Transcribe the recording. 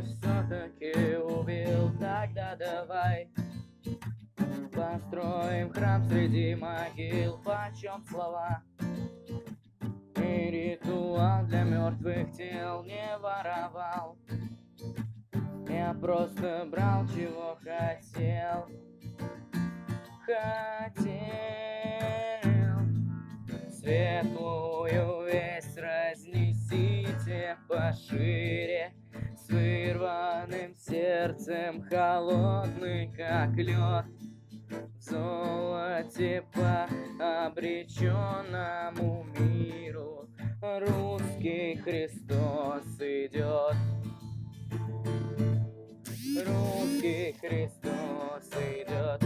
ты все-таки убил, тогда давай построим храм среди могил. Почем слова и ритуал для мертвых тел? Не воровал, я просто брал, чего хотел. Светлую весть разнесите пошире, с вырванным сердцем, холодный как лед, в золоте по обреченному миру русский Христос идет. Русский Христос идет.